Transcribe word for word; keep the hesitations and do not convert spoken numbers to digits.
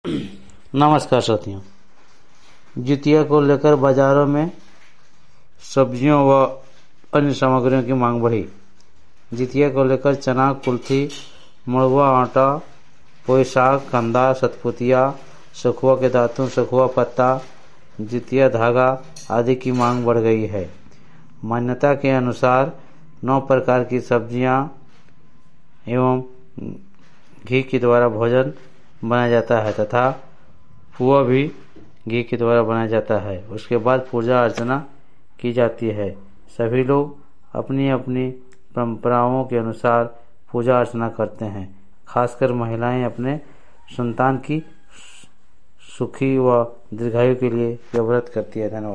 नमस्कार साथियों। जितिया को लेकर बाजारों में सब्जियों व अन्य सामग्रियों की मांग बढ़ी। जितिया को लेकर चना, कुल्थी, मड़ुआ आटा, पोई साग, कंदा, सतपुतिया, सखुआ के दातुन, सखुआ पत्ता, जितिया धागा आदि की मांग बढ़ गई है। मान्यता के अनुसार नौ प्रकार की सब्जियां एवं घी के द्वारा भोजन बनाया जाता है तथा पुआ भी घी के द्वारा बनाया जाता है। उसके बाद पूजा अर्चना की जाती है। सभी लोग अपनी अपनी परंपराओं के अनुसार पूजा अर्चना करते हैं। खासकर महिलाएं अपने संतान की सुखी व दीर्घायु के लिए यह व्रत करती है। धन्यवाद।